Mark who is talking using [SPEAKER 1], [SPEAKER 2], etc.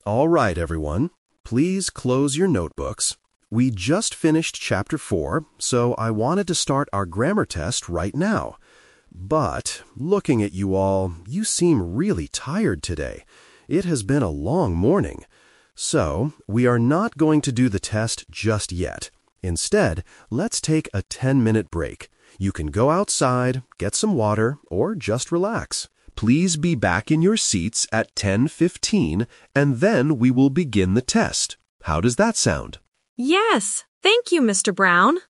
[SPEAKER 1] All right, everyone. Please close your notebooks. We just finished Chapter 4, so I wanted to start our grammar test right now. But, looking at you all, you seem really tired today. It has been a long morning. So, we are not going to do the test just yet. Instead, let's take a 10-minute break. You can go outside, get some water, or just relax. Please be back in your seats at 10:15, and then we will begin the test. How does that sound?
[SPEAKER 2] Yes, thank you, Mr. Brown.